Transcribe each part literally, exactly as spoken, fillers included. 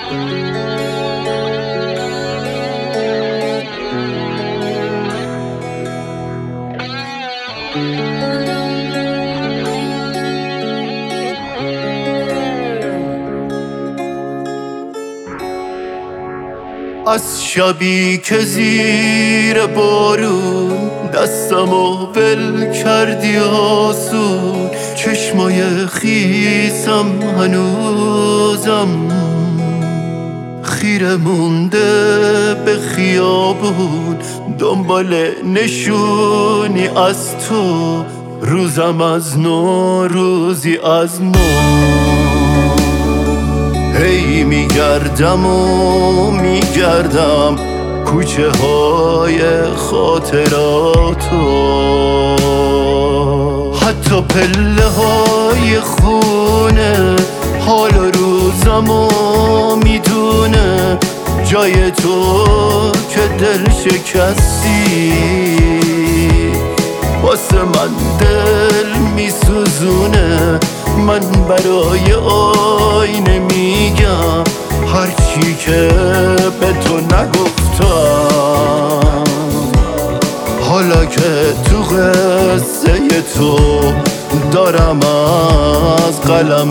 از شبی که زیر بارون دستمو ول کردی آسون، چشمای خیسم هنوزم خیره مونده به خیابون، دنبال نشونی از تو، روزم از نو روزی از ما. هی میگردم و میگردم کوچه های خاطراتو، حتی پله های خونه حال و روزمو میدونه، جای تو که دل شکستی واسه من دل میسوزونه. من برای آینه میگم هرچی که به تو نگفتم، حالا که تو قصه تو دارم از قلم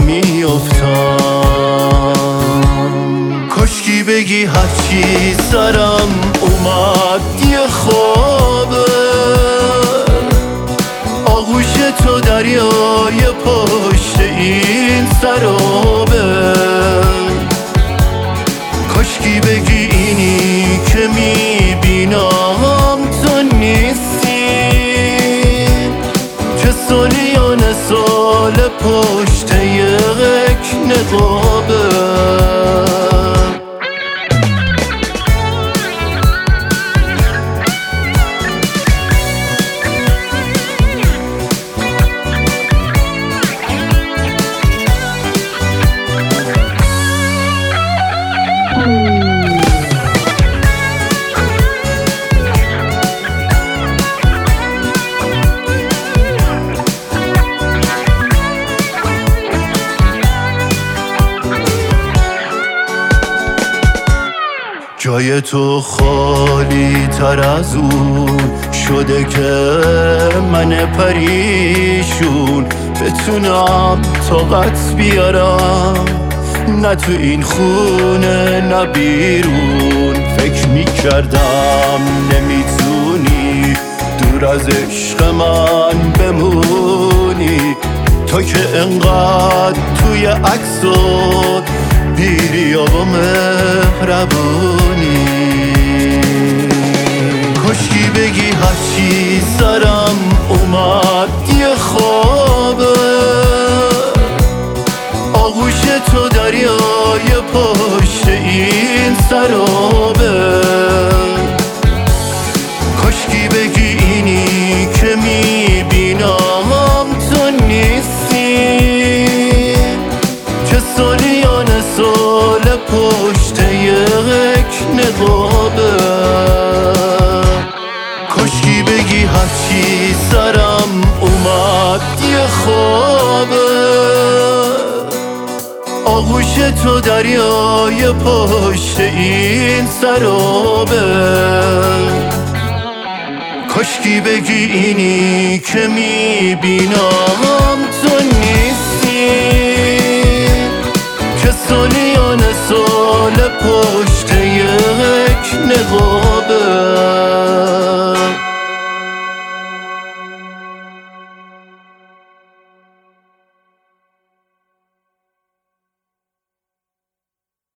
میافتم. کاشکی بگی هرچی سرم اومد یه خوابه، آغوش تو دریای پشت این سرابه. کاشکی بگی اینی که میبینم تو نیستی، که سالیان سال پشت یک نقابه. جای تو خالی تر از اون شده که من پریشون بتونم طاقت بیارم، نه تو این خونه نه بیرون. فکر میکردم نمیتونی دور از عشق من بمونی، تا که انقدر توی عکسات بیری و مهربونی. کاشکی بگی هرچی سرم اومد یه خوابه، آغوش تو دریای پشت این سرابه. کاشکی بگی اینی که میبینم تو نیستی، که سالیان سال پشت یک نقابه. کاشکی بگی هرچی سرم اومد یه خوابه، آغوش تو دریای پشت این سرابه. کاشکی بگی اینی که میبینم تو نیستی، که سالیان سال پشت یک نقابه.